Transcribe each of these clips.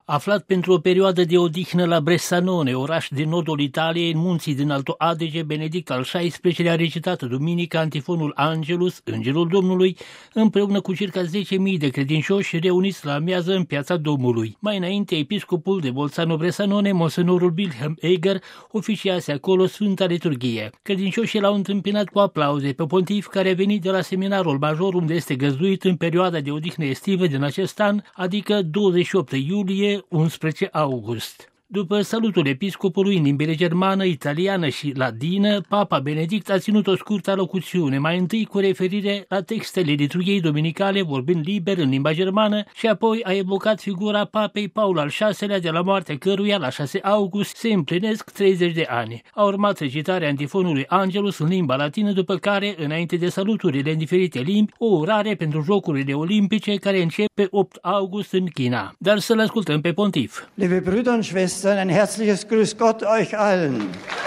Aflat pentru o perioadă de odihnă la Bressanone, oraș din nordul Italiei, în munții din Alto Adige, Benedict al XVI-lea a recitat duminica antifonul Angelus, Îngerul Domnului, împreună cu circa 10.000 de credincioși reuniți la amiază în Piața Domnului. Mai înainte, episcopul de Bolzano-Bressanone, monsenorul Wilhelm Eger, oficiase acolo Sfânta Liturghie. Credincioșii l-au întâmpinat cu aplauze pe pontif, care a venit de la seminarul major, unde este găzduit în perioada de odihnă estivă din acest an, adică 28 iulie 11 august. După salutul episcopului în limbile germană, italiană și ladină, Papa Benedict a ținut o scurtă alocuțiune, mai întâi cu referire la textele liturghiei dominicale, vorbind liber în limba germană, și apoi a evocat figura Papei Paul al VI-lea, de la moartea căruia, la 6 august, se împlinesc 30 de ani. A urmat recitarea antifonului Angelus în limba latină, după care, înainte de saluturile în diferite limbi, o urare pentru Jocurile Olimpice, care încep pe 8 august în China. Dar să-l ascultăm pe pontif. Liebe Brüder und Schwestern, ein herzliches Grüß Gott euch allen.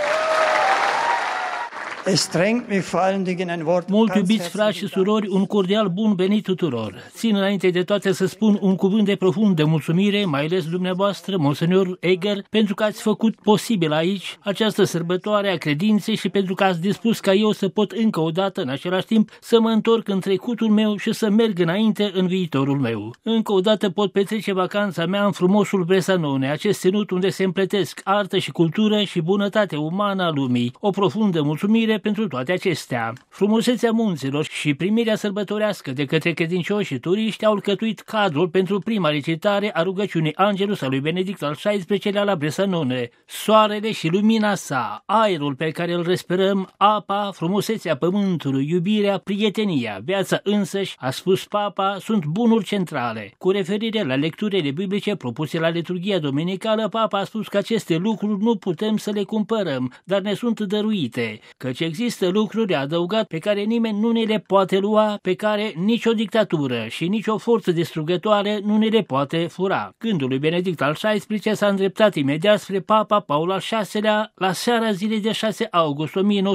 Es drängt mich vor allen Dingen ein Wort. Mult iubiți frați și surori, un cordial bun venit tuturor. Țin înainte de toate să spun un cuvânt de profundă mulțumire, mai ales dumneavoastră, Monseñor Eger, pentru că ați făcut posibil aici această sărbătoare a credinței și pentru că ați dispus ca eu să pot încă o dată, în același timp, să mă întorc în trecutul meu și să merg înainte în viitorul meu. Încă o dată pot petrece vacanța mea în frumosul Bressanone, acest ținut unde se împletesc artă și cultură și bunătate umană a lumii. O profundă mulțumire pentru toate acestea. Frumusețea munților și primirea sărbătorească de către credincioși și turiști au alcătuit cadrul pentru prima recitare a rugăciunii Angelus a lui Benedict al XVI-lea la Bressanone. Soarele și lumina sa, aerul pe care îl respirăm, apa, frumusețea pământului, iubirea, prietenia, viața însăși, a spus Papa, sunt bunuri centrale. Cu referire la lecturile biblice propuse la liturghia dominicală, Papa a spus că aceste lucruri nu putem să le cumpărăm, dar ne sunt dăruite, căci există lucruri, a adăugat, pe care nimeni nu ne le poate lua, pe care nicio dictatură și nicio forță distrugătoare nu ne le poate fura. Gândul lui Benedict al XVI s-a îndreptat imediat spre Papa Paul al VI-lea la seara zilei de 6 august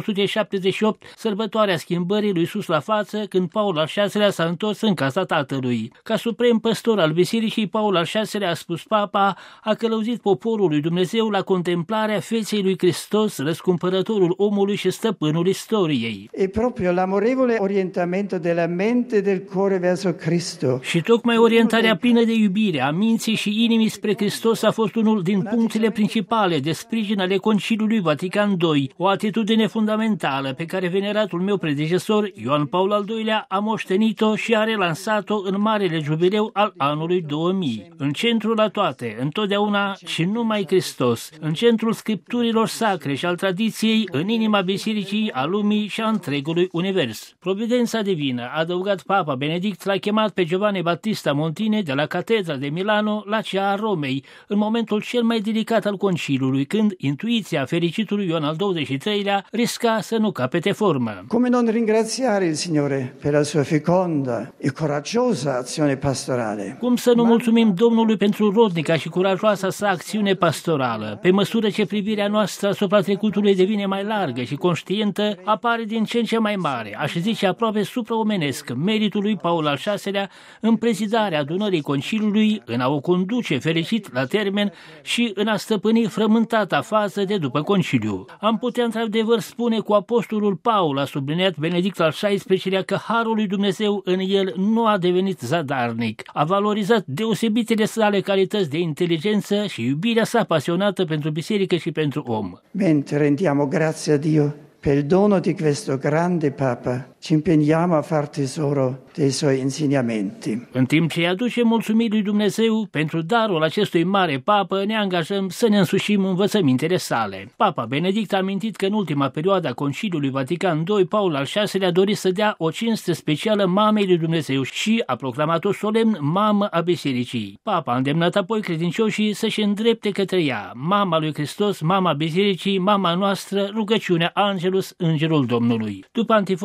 1978, sărbătoarea schimbării lui Iisus la față, când Paul al VI-lea s-a întors în casa Tatălui. Ca suprem păstor al bisericii, Paul al VI-lea, a spus Papa, a călăuzit poporul lui Dumnezeu la contemplarea feței lui Hristos, răscumpărătorul omului și stăpânul istoriei. E proprio l'amorevole orientamento della mente e del cuore verso Cristo. Și tocmai orientarea plină de iubire a minții și inimii spre Hristos a fost unul din punctele principale de sprijin ale Conciliului Vatican II, o atitudine fundamentală pe care veneratul meu predecesor, Ioan Paul al II-lea, a moștenit-o și a relansat-o în marele jubileu al anului 2000. În centrul la toate, întotdeauna și numai Hristos, în centrul scripturilor sacre și al tradiției, în inima bisericii, a lumii și a întregului univers. Providența divină, a adăugat Papa Benedict, l-a chemat pe Giovanni Battista Montine de la Catedra de Milano la cea a Romei, în momentul cel mai delicat al conciliului, când intuiția fericitului Ioan al XXIII-lea risca să nu capete formă. Come non ringraziare il Signore per la sua feconda e coraggiosa azione pastorale? Cum să nu mulțumim Domnului pentru rodnica și curajoasa sa acțiune pastorală? Pe măsură ce privirea noastră asupra trecutului devine mai largă și conștientă, apare din ce în ce mai mare, aș zice aproape supraomenesc, meritul lui Paul al VI-lea în prezidarea adunării conciliului, în a o conduce fericit la termen și în a stăpâni frământata fază de după conciliu. Am putea într-adevăr spune cu apostolul Paul, a subliniat Benedict al XVI-lea, că harul lui Dumnezeu în el nu a devenit zadarnic, a valorizat deosebitele sale calități de inteligență și iubirea sa pasionată pentru biserică și pentru om. Mentre rendiamo grazie a Dio per il dono di questo grande Papa, ci impegniamo a far tesoro dei suoi insegnamenti. În timp ce îi aducem mulțumiri lui Dumnezeu pentru darul acestui mare papă, ne angajăm să ne însușim învățămintele sale. Papa Benedict a amintit că în ultima perioadă a Conciliului Vatican II, Paul al VI-lea a dorit să dea o cinste specială mamei lui Dumnezeu și a proclamat-o solemn mamă a bisericii. Papa a îndemnat apoi credincioșii să-și îndrepte către ea, mama lui Hristos, mama bisericii, mama noastră, rugăciunea Angelus, Îngerul Domnului. După antifonul Maria,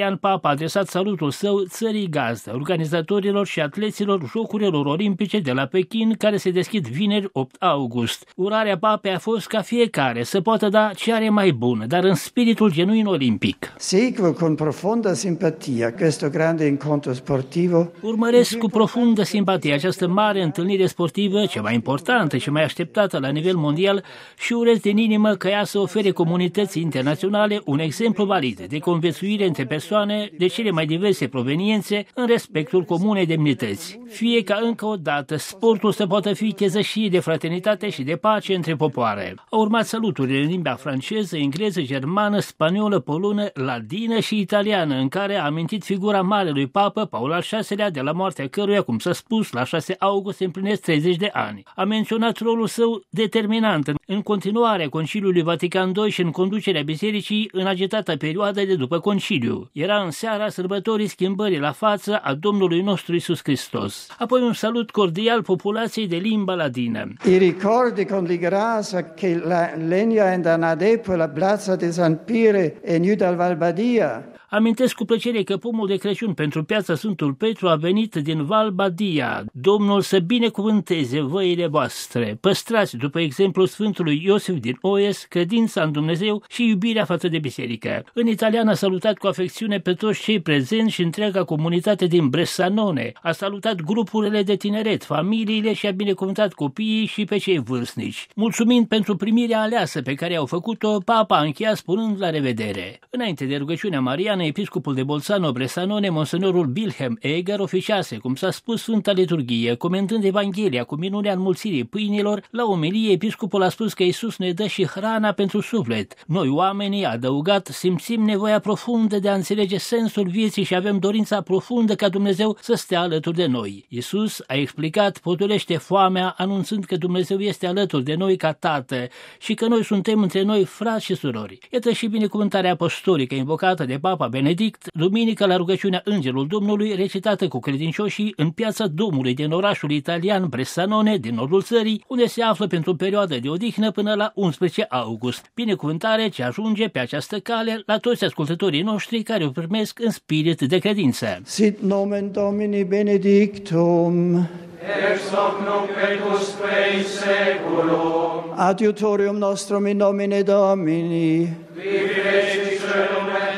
Ioan Papa a adresat salutul său țării gazdă, organizatorilor și atleților Jocurilor Olimpice de la Pekin, care se deschid vineri 8 august. Urarea Papei a fost ca fiecare să poată da ce are mai bun, dar în spiritul genuin olimpic. Seguo con profonda simpatia questo grande incontro sportivo. Urmăresc cu profundă simpatie această mare întâlnire sportivă, cea mai importantă și mai așteptată la nivel mondial, și urez din inimă că ea să ofere comunității internaționale un exemplu valid de conviețuire între persoane de cele mai diverse proveniențe în respectul comunei demnități. Fie ca încă o dată sportul să poată fi chezășie de fraternitate și de pace între popoare. Au urmat saluturile în limba franceză, engleză, germană, spaniolă, polonă, ladină și italiană, în care a amintit figura marelui papă Paul al VI-lea, de la moartea căruia, cum s-a spus, la 6 august se împlinesc 30 de ani. A menționat rolul său determinant în continuarea Conciliului Vatican II și în conducerea bisericii în agitata perioadă de după conciliu. Era în seara sărbătorii schimbării la față a Domnului nostru Iisus Hristos. Apoi un salut cordial populației de limba ladină. I ricordi con di grazia che la legna andò per la piazza di San Pire e giù dal Valbadia. Amintesc cu plăcere că pomul de Crăciun pentru piața Sfântul Petru a venit din Val Badia. Domnul să binecuvânteze văile voastre. Păstrați, după exemplu Sfântului Iosif din Oes, credința în Dumnezeu și iubirea față de biserică. În italian a salutat cu afecțiune pe toți cei prezenți și întreaga comunitate din Bressanone. A salutat grupurile de tineret, familiile și a binecuvântat copiii și pe cei vârstnici. Mulțumind pentru primirea aleasă pe care au făcut-o, Papa a încheiat spunând la revedere. Înainte de rugăciunea mariană, episcopul de Bolzano Bressanone, monsenorul Wilhelm Eger, oficiase, cum s-a spus, Sfânta Liturghie, comentând Evanghelia cu minunea înmulțirii pâinilor. La omelie, episcopul a spus că Iisus ne dă și hrana pentru suflet. Noi, oamenii, a adăugat, simțim nevoia profundă de a înțelege sensul vieții și avem dorința profundă ca Dumnezeu să stea alături de noi. Iisus, a explicat, potolește foamea, anunțând că Dumnezeu este alături de noi ca Tată și că noi suntem între noi frați și surori. Iată și binecuvântarea apostolică invocată de Papa Benedict, duminică la rugăciunea Îngerul Domnului, recitată cu credincioșii în piața Domnului din orașul italian Bressanone, din nordul țării, unde se află pentru o perioadă de odihnă până la 11 august. Binecuvântare ce ajunge pe această cale la toți ascultătorii noștri care o primesc în spirit de credință. Sit nomen Domini benedictum. Ex hoc nunc et usque in saeculum. Adiutorium nostrum in nomine Domini. Vivere in caelum et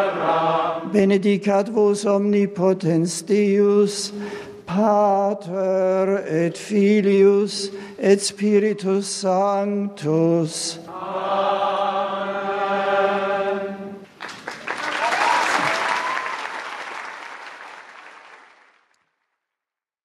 terra. Benedicat vos omnipotens Deus, Pater et Filius et Spiritus Sanctus.